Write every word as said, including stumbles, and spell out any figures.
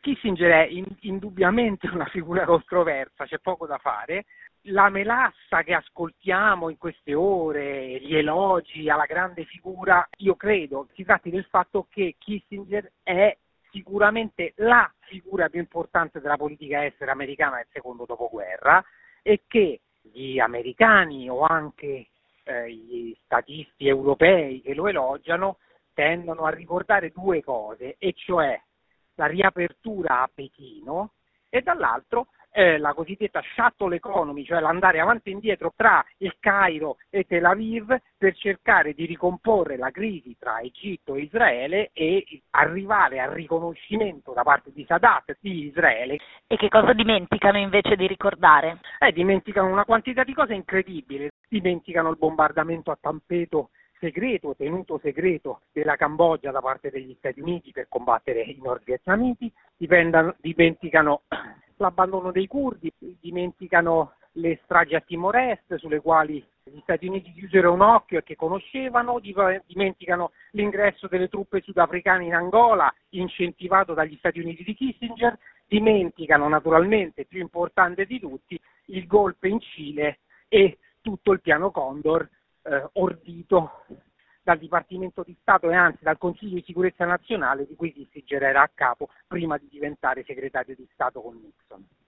Kissinger è in, indubbiamente una figura controversa, c'è poco da fare. La melassa che ascoltiamo in queste ore, gli elogi alla grande figura, io credo si tratti del fatto che Kissinger è sicuramente la figura più importante della politica estera americana del secondo dopoguerra e che gli americani o anche eh, gli statisti europei che lo elogiano tendono a ricordare due cose, e cioè la riapertura a Pechino e dall'altro eh, la cosiddetta shuttle economy, cioè l'andare avanti e indietro tra il Cairo e Tel Aviv per cercare di ricomporre la crisi tra Egitto e Israele e arrivare al riconoscimento da parte di Sadat di Israele. E che cosa dimenticano invece di ricordare? Eh, dimenticano una quantità di cose incredibili, dimenticano il bombardamento a Tampeto segreto, tenuto segreto della Cambogia da parte degli Stati Uniti per combattere i nordvietnamiti, dimenticano l'abbandono dei curdi, dimenticano le stragi a Timor Est sulle quali gli Stati Uniti chiusero un occhio e che conoscevano, dimenticano l'ingresso delle truppe sudafricane in Angola incentivato dagli Stati Uniti di Kissinger, dimenticano naturalmente, più importante di tutti, il golpe in Cile e tutto il piano Condor eh, ordito dal Dipartimento di Stato e anzi dal Consiglio di Sicurezza Nazionale di cui Kissinger era a capo prima di diventare segretario di Stato con Nixon.